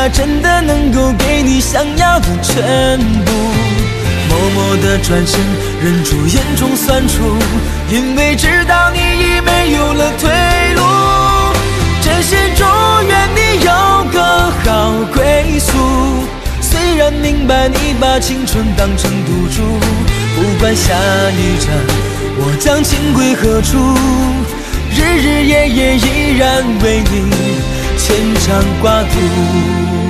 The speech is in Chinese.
他真的能够给你想要的全部。默默地转身，忍住眼中酸楚，因为知道你已没有了退路。真心祝愿你有个好归宿，虽然明白你把青春当成赌注，不管下一站我将情归何处，日日夜夜依然为你牵肠挂肚。